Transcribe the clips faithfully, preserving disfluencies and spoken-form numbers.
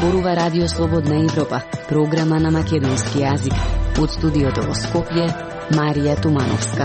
зборува Радио Слободна Европа, програма на македонски јазик. Од студиото во Скопје, Марија Тумановска.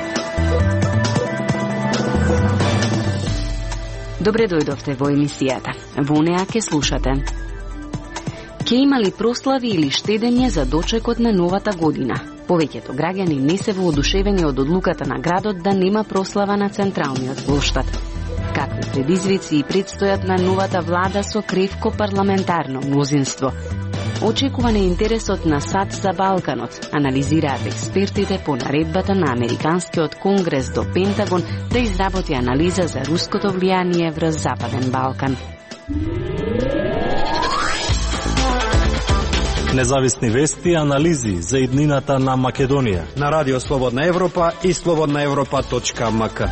Добре дојдовте во емисијата. Во неа ке слушате: ке имали прослави или штедење за дочекот на новата година? Повеќето граѓани не се воодушевени од одлуката на градот да нема прослава на централниот плоштад. Какви предизвици и предстојат на новата влада со кревко парламентарно мнозинство? Очекуван е интересот на САД за Балканот, анализираат експертите по наредбата на Американскиот конгрес до Пентагон да изработи анализа за руското влијание врз Западен Балкан. Независни вести и анализи за иднината на Македонија на Радио Слободна Европа и слободна европа точка ем ка.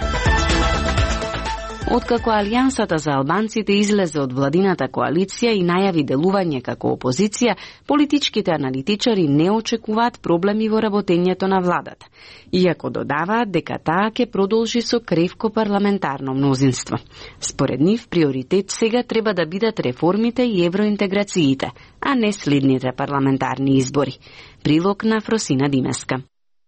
Откако Алијансата за албанците излезе од владината коалиција и најави делување како опозиција, политичките аналитичари не очекуваат проблеми во работењето на владата, иако додаваат дека таа ќе продолжи со кревко парламентарно мнозинство. Според нив, приоритет сега треба да бидат реформите и евроинтеграциите, а не следните парламентарни избори. Прилог на Фросина Димеска.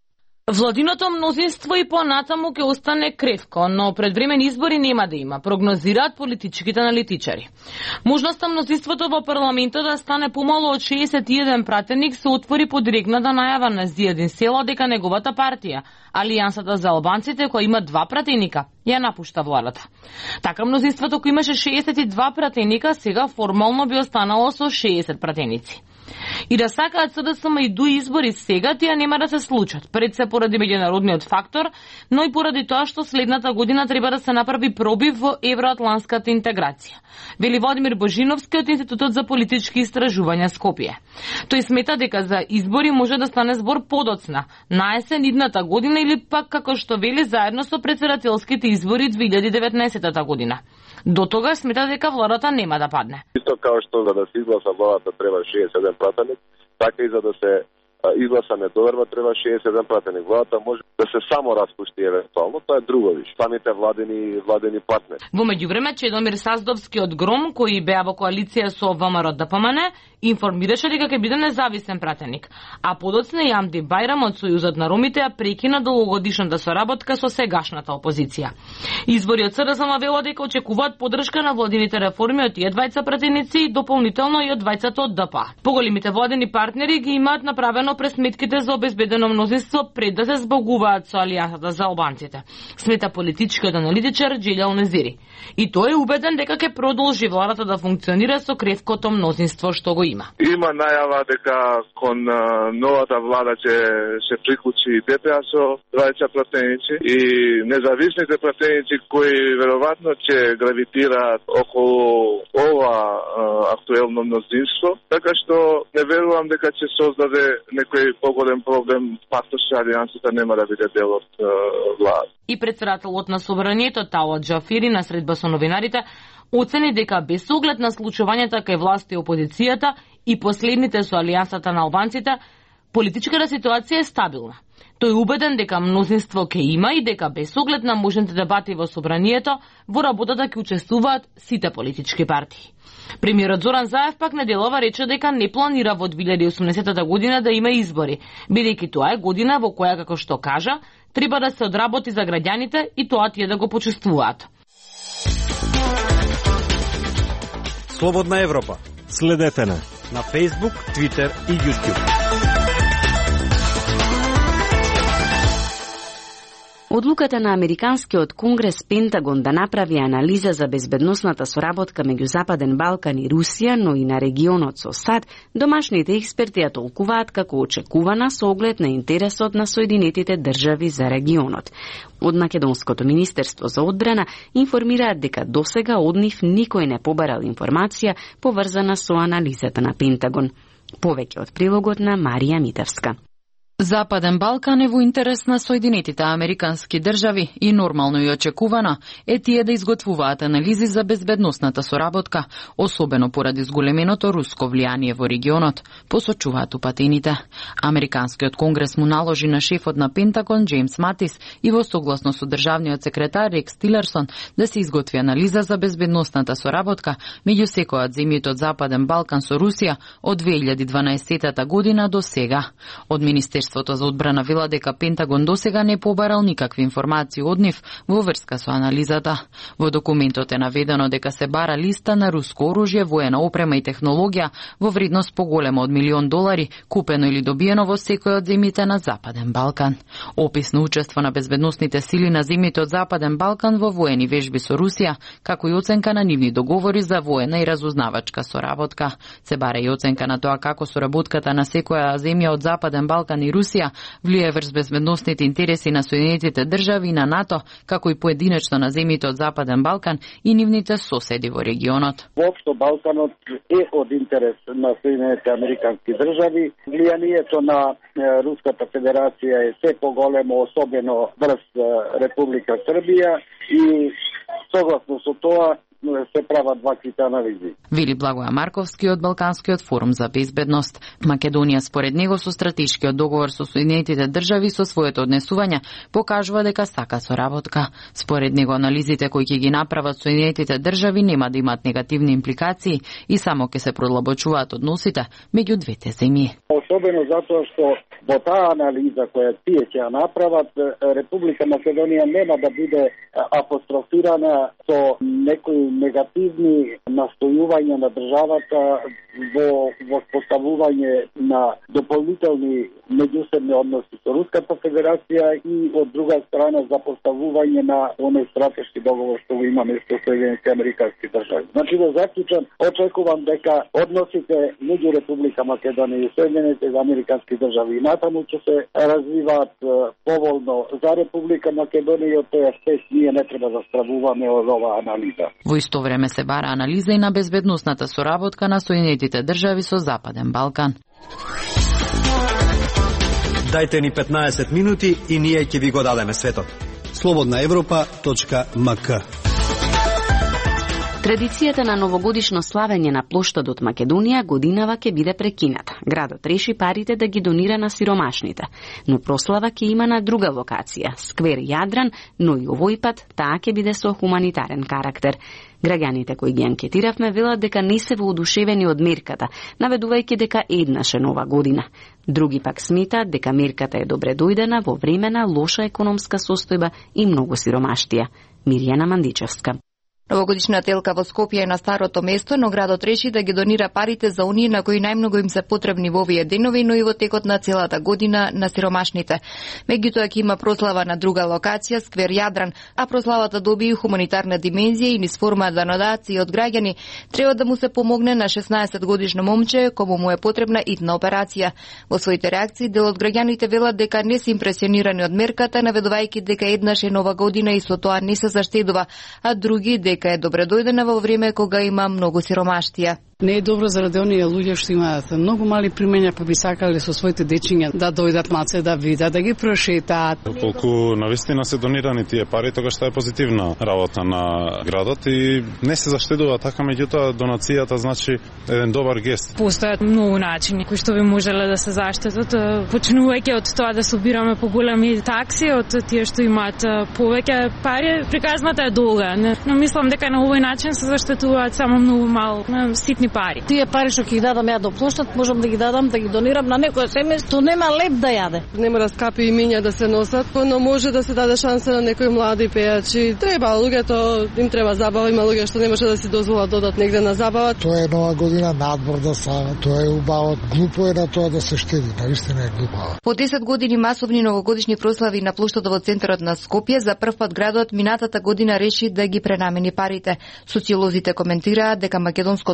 Владиното мнозинство и понатаму ќе остане кревко, но предвремени избори нема да има, прогнозираат политичките аналитичари. Можноста мнозинството во парламентот да стане помало од шеесет и еден пратеник се отвори по директната најава на Зијадин Села дека неговата партија, Алијансата за албанците, која има два пратеника, ја напушта владата. Така мнозинството кој имаше шеесет и два пратеника, сега формално би останало со шеесет пратеници. И да сакаат СДСМ и дуи избори сега, тие нема да се случат, пред се поради меѓународниот фактор, но и поради тоа што следната година треба да се направи пробив во евроатланската интеграција, вели Владимир Божиновски од Институтот за политички истражувања Скопје. Тој смета дека за избори може да стане збор подоцна, на есен идната година или пак како што вели заедно со претседателските избори две илјади и деветнаесетта година. До тогаш смета дека владата нема да падне. Исто као што за да се изгласа владата треба шеесет и еден пратеник, така и за да се изгласа недоверба треба шеесет и еден пратеник. Владата може да се само распушти евентуално, тоа е друго виш. Самите владени владени партнери. Во меѓувреме Чедомир Саздовски од Гром, кој беа во коалиција со ВМРО Д П М Н, информираше дека ќе биде независен пратеник, а подоцна и Амди Бајрам од Сојузот на ромите ја прекина долгогодишната соработка со сегашната опозиција. Избори од СДСМ велат дека очекуваат поддршка на владините реформи од тие двајца пратеници и дополнително и од двајцата од Д П А. Поголемите владени партнери ги имаат направено пресметките за обезбедено мнозинство пред да се збогуваат со Алијансата за албанците, смета политичкиот аналитичар Джилјал Незири. И тој е убеден дека ќе продолжи владата да функционира со кревкото мнозинство што го има. Има најава дека кон новата влада ќе се приклучи Д П А со двајца пратеници и независните пратеници кои веројатно ќе гравитираат околу ова актуелно мнозинство, така што не верувам дека ќе создаде некој поголем проблем факто што Алијансата нема да биде дел од влада. И претседателот на Собранието Тауат Џафири на средба со новинарите оцени дека без оглед на случувањата кај власт и опозицијата и последните со Алијансата на албанците, политичката ситуација е стабилна. Тој е убеден дека мнозинство ќе има и дека без оглед на можните дебати во Собранието, во работата ќе учествуваат сите политички партии. Премиерот Зоран Заев пак неделова рече дека не планира во две илјади и осумнаесетта година да има избори, бидејќи тоа е година во која, како што кажа, треба да се одработи за граѓаните и тоа тие да го почувствуваат. Слободна Европа. Следете на на Facebook, Twitter и YouTube. Одлуката на Американскиот конгрес Пентагон да направи анализа за безбедносната соработка меѓу Западен Балкан и Русија, но и на регионот со САД, домашните експерти ја толкуваат како очекувана со оглед на интересот на Соединетите држави за регионот. Од Македонското министерство за одбрана информираат дека досега од нив никој не побарал информација поврзана со анализата на Пентагон. Повеќе од прилогот на Марија Митевска. Западен Балкан е во интерес на Соединетите Американски држави и нормално и очекувано е тие да изготвуваат анализи за безбедносната соработка, особено поради зголеменото руско влијание во регионот, посочуваат упатените. Американскиот конгрес му наложи на шефот на Пентагон Джеймс Матис и во согласно со државниот секретар Рекс Тилерсон да се изготви анализа за безбедносната соработка меѓу секоја од земјите од Западен Балкан со Русија од две илјади и дванаесетта година до сега. Од Министерството за одбрана вела дека Пентагон досега не побарал никакви информации од нив во врска со анализата. Во документот е наведено дека се бара листа на руско оружје, воена опрема и технологија во вредност поголема од милион долари, купено или добиено во секој од земјите на Западен Балкан. Опис на учество на безбедносните сили на земјите од Западен Балкан во воени вежби со Русија, како и оценка на нивни договори за воена и разузнавачка соработка. Се бара и оценка на тоа како соработката на секоја земја од Западен Балкан и Русија влијае врз безбедносните интереси на Соединетите држави и на НАТО, како и поединечно на земјите од Западен Балкан и нивните соседи во регионот. Воопшто Балканот е од интерес на Соединетите Американски држави. Влијанието на Руската Федерација е се поголемо, особено врз Република Србија и согласно со тоа се прават ваквите анализи. Вели Благоја Марковски од Балканскиот форум за безбедност. Македонија според него со стратешкиот договор со Соединетите држави со своето однесување покажува дека сака соработка. Според него анализите кои ќе ги направат Соединетите држави нема да имаат негативни импликации и само ќе се продлабочуваат односите меѓу двете земји. Особено затоа што во таа анализа која тие ќе ја направат, Република Македонија нема да биде апострофирана со некои негативни настојувања на државата во воспоставување на дополнителни меѓусебни односи со Руската Федерација и од друга страна за поставување на оној стратешки договор што го имаме со Соединетите Американски држави. Значи да заклучам, очекувам дека односите меѓу Република Македонија и Соединетите Американски држави и натаму ќе се развиваат поволно за Република Македонија и од тој аспект ние не треба да стравуваме од оваа анализа. Во исто време се бара анализа и на безбедносната соработка на Соединетите држави со Западен Балкан. Дајте ни петнаесет минути и ние ќе ви го дадеме светот. слободна европа точка ем ка. Традицијата на новогодишно славење на плоштадот Македонија годинава ќе биде прекината. Градот реши парите да ги донира на сиромашните, но прослава ќе има на друга локација, сквер Јадран, но и овој пат таа ќе биде со хуманитарен карактер. Граѓаните кои ги анкетиравме велат дека не се воодушевени од мерката, наведувајќи дека еднаш е нова година. Други пак сметаат дека мерката е добре дојдена во време на лоша економска состојба и многу сиромаштија. Мирјана Мандичевска. Новогодишната елка во Скопје е на старото место, но градот реши да ги донира парите за оние на кои најмногу им се потребни во овие денови, но и во текот на целата година на сиромашните. Меѓутоа ќе има прослава на друга локација, сквер Јадран, а прославата доби и хуманитарна димензија и низ форма донации од граѓани треба да му се помогне на шеснаесет годишно момче кому му е потребна итна операција. Во своите реакции дел од граѓаните велат дека не се импресионирани од мерката, наведувајќи дека еднаш е нова година и со тоа не се заштедува, а други дека дека е добре дојдена во време кога има многу сиромаштија. Не е добро заради оние луѓе што имаат многу мали примења, па би сакале со своите дечиња да дојдат маце да видат, да ги прошетаат. Колку навистина се донирани тие пари, тогаш тоа е позитивна работа на градот и не се заштедува така, меѓутоа донацијата значи еден добар гест. Постојат многу начини кои што би можеле да се заштедат, почнувајќи од тоа да собираме поголеми такси од тие што имаат повеќе пари. Приказната е долга, не? Но мислам дека на овој начин се заштедуваат само многу мал ситни пари. Тие пари што ќе ги дадам ја до плоштад, можам да ги дадам, да ги донирам на некој семејство, нема леп да јаде. Нема да скапи имиња да се носат, но може да се даде шанса на некои млади пејачи. Треба луѓето, им треба забава, има луѓе што не може да си дозволат додат негде на забава. Тоа е нова година, надвор да са, тоа е убаво. Глупо е на тоа да се штеди, навистина е глупо. По десет години масовни новогодишни прослави на плоштадот во центарот на Скопје, за прв пат градот минатата година реши да ги пренамени парите. Социолозите коментираат дека македонското општество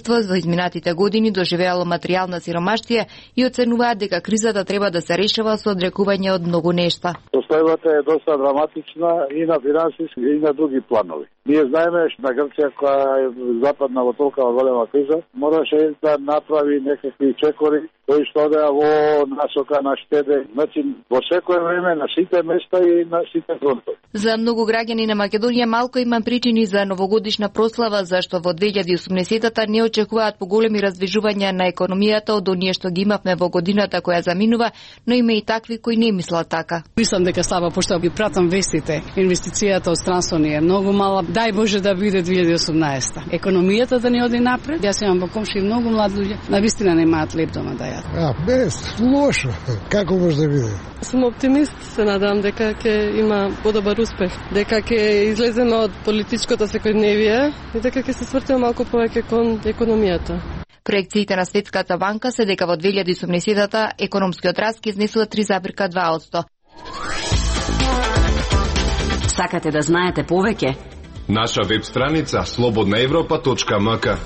домакинство во изминатите години доживеало материјална сиромаштија и оценуваат дека кризата треба да се решава со одрекување од многу нешта. Состојбата е доста драматична и на финансиски и на други планови. Ние знаеме на Грција, која е западна во толкова голема криза, мораше да направи некакви чекори кои што одеа во насока на штеде, значи во секое време на сите места и на сите фронтови. За многу граѓани на Македонија малку има причини за новогодишна прослава, зашто во две илјади и осумнаесетта не очекуваат поголеми раздвижувања на економијата од оние што ги имавме во годината која заминува, но има и такви кои не мислат така. Мислам дека става, пошто ги пратам вестите, инвестицијата од странство ни е многу мала. Дај Боже да биде две илјади и осумнаесетта. Економијата да ни оди напред. Јас имам во комши многу млади луѓе, навистина немаат леп дома да јадат. А, без, лошо. Како може да биде? Сум оптимист, се надам дека ќе има подобар успех, дека ќе излеземе од политичкото секојдневие и дека ќе се свртиме малку повеќе кон економијата. Проекциите на Светската банка се дека во две илјади и осумнаесетта економскиот раст ќе изнесува три запирка два одсто. Сакате да знаете повеќе? Наша веб страница слободна европа точка ем ка.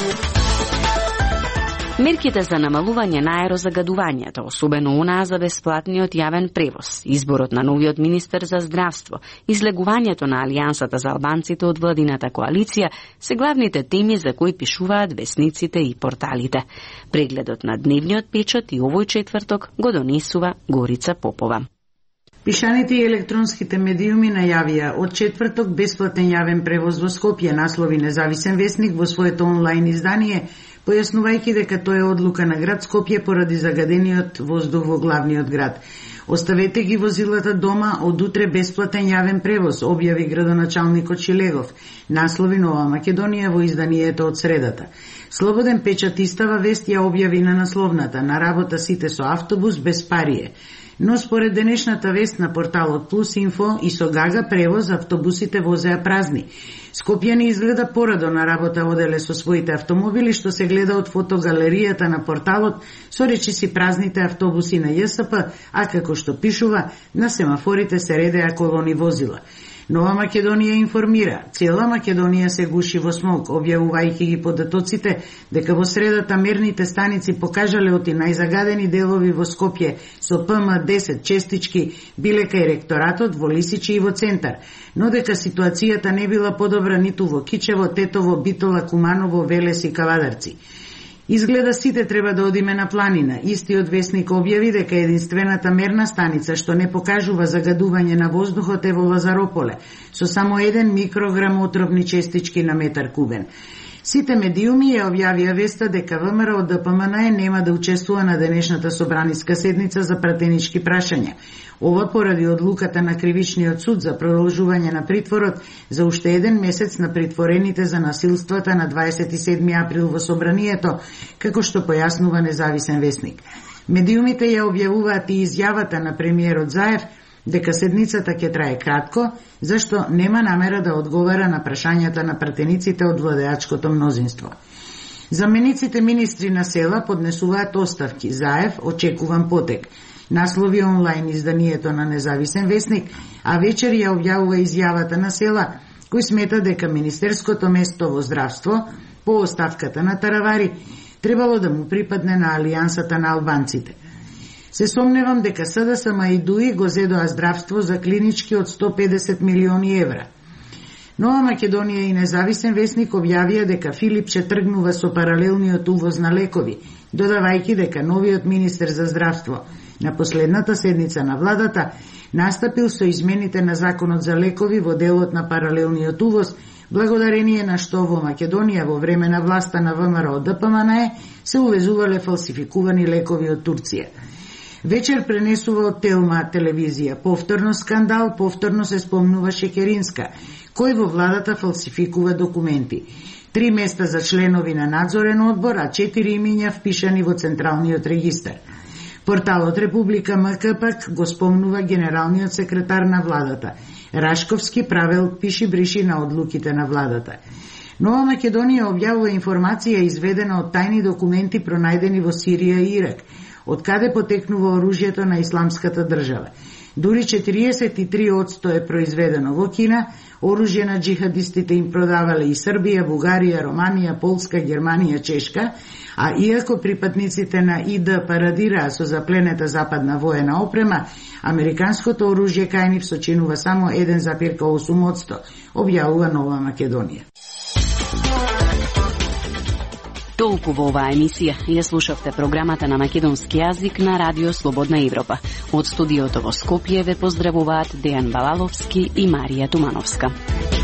Мерките за намалување на аерозагадувањето, особено онаа за бесплатниот јавен превоз, изборот на новиот министер за здравство, излегувањето на Алијансата за албанците од владината коалиција се главните теми за кои пишуваат весниците и порталите. Прегледот на дневниот печат и овој четврток го донесува Горица Попова. Пишаните и електронските медиуми најавија од четврток бесплатен јавен превоз во Скопје, наслови Независен весник во своето онлайн издание, појаснувајќи дека тоа е одлука на град Скопје поради загадениот воздух во главниот град. Оставете ги возилата дома, од утре бесплатен јавен превоз, објави градоначалникот Шилегов, наслови Нова Македонија во изданието од средата. Слободен печат истава вест ја објави на насловната: на работа сите со автобус без парие. Но според денешната вест на порталот Плюс Инфо и со Гага превоз автобусите возеа празни. Скопјани изгледа порадо на работа оделе со своите автомобили, што се гледа од фотогалеријата на порталот со речиси празните автобуси на Ја С П, а како што пишува, на семафорите се редеа колони возила. Нова Македонија информира, цела Македонија се гуши во смог, објавувајќи ги податоците дека во средата мерните станици покажале оти најзагадени делови во Скопје со П М десет честички биле кај ректоратот, во Лисичи и во центар, но дека ситуацијата не била подобра ниту во Кичево, Тетово, Битола, Куманово, Велес и Кавадарци. Изгледа сите треба да одиме на планина. Истиот весник објави дека единствената мерна станица што не покажува загадување на воздухот е во Лазарополе, со само еден микрограм отровни честички на метар кубен. Сите медиуми ја објавија веста дека ВМРО од Д П М Н нема да учествува на денешната собраниска седница за пратенички прашања. Ова поради одлуката на Кривичниот суд за продолжување на притворот за уште еден месец на притворените за насилствата на дваесет и седми април во собранието, како што појаснува Независен весник. Медиумите ја објавуваат и изјавата на премиерот Заев дека седницата ќе трае кратко, зашто нема намера да одговара на прашањата на пратениците од владеачкото мнозинство. Замениците министри на села поднесуваат оставки. Заев очекуван потек. Наслови онлайн изданието на Независен весник, а вечер ја објавува изјавата на села, кој смета дека министерското место во здравство, по оставката на Таравари, требало да му припадне на Алијансата на албанците. Се сомневам дека С Д С М и ДУИ го зедоа здравство за клинички од сто педесет милиони евра. Нова Македонија и Независен весник објавија дека Филипче тргнува со паралелниот увоз на лекови, додавајќи дека новиот министер за здравство на последната седница на владата настапил со измените на законот за лекови во делот на паралелниот увоз, благодарение на што во Македонија во време на власта на ВМРО Д П М Н се увезувале фалсификувани лекови од Турција. Вечер пренесува од Телма телевизија. Повторно скандал, повторно се спомнува Шекеринска, кој во владата фалсификува документи. Три места за членови на надзорен одбор, а четири имиња впишани во Централниот регистар. Порталот Република М К пак го спомнува генералниот секретар на владата. Рашковски правел пиши-бриши на одлуките на владата. Нова Македонија објавува информација изведена од тајни документи пронајдени во Сирија и Ирак, од каде потекнува оружјето на Исламската држава. Дури четириесет и три одсто е произведено во Кина, оружје на джихадистите им продавале и Србија, Бугарија, Романија, Полска, Германија, Чешка, а иако припадниците на И Д парадираа со запленета западна воена опрема, американското оружје кај нив сочинува само еден зарез осум одсто, објавува Нова Македонија. Толку во оваа емисија. Ја слушавте програмата на македонски јазик на Радио Слободна Европа. Од студиото во Скопје ве поздравуваат Дејан Балаловски и Марија Тумановска.